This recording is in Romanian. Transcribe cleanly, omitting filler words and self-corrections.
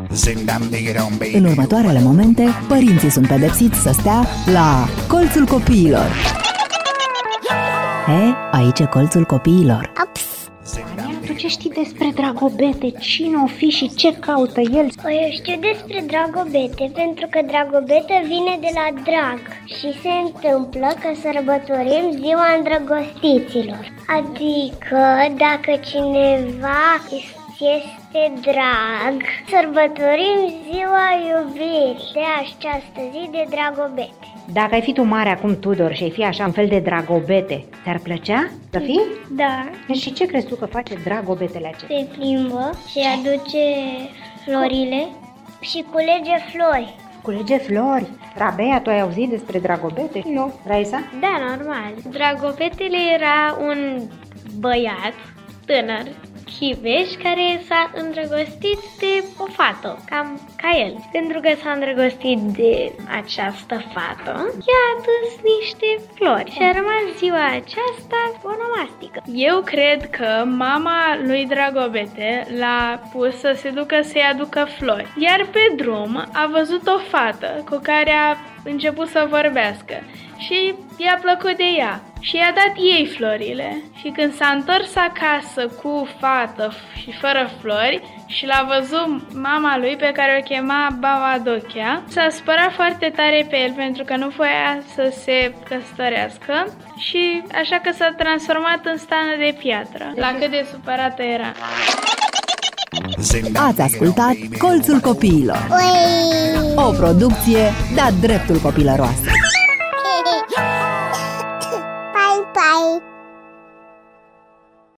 În următoarele momente, părinții sunt pedepsiți să stea la colțul copiilor. Aici e colțul copiilor. Tu ce știi despre Dragobete? Cine o fi și ce caută el? Eu știu despre Dragobete pentru că Dragobete vine de la drag și se întâmplă că sărbătorim ziua îndrăgostiților. Adică dacă cineva este drag, sărbătorim ziua iubirii de această zi de Dragobete. Dacă ai fi tu mare acum, Tudor, și ai fi așa un fel de Dragobete, ți-ar plăcea să fii? Da. Și ce crezi tu că face Dragobetele acestea? Se plimbă și aduce florile și culege flori. Culege flori? Rabea, tu ai auzit despre Dragobete? Nu. Raisa? Da, normal. Dragobetele era un băiat tânăr, chiveș, care s-a îndrăgostit de o fată, cam ca el. Pentru că s-a îndrăgostit de această fată, i-a adus niște flori și a rămas ziua aceasta onomastică. Eu cred că mama lui Dragobete l-a pus să se ducă să-i aducă flori, iar pe drum a văzut o fată cu care a început să vorbească și i-a plăcut de ea și i-a dat ei florile. Și când s-a întors acasă cu fată și fără flori și l-a văzut mama lui, pe care o chema Babadochea, s-a spărat foarte tare pe el pentru că nu voia să se căsătorească și așa că s-a transformat în stană de piatră. La cât de supărată era. Ați ascultat Colțul Copiilor, o producție de-a dreptul copilăroasă.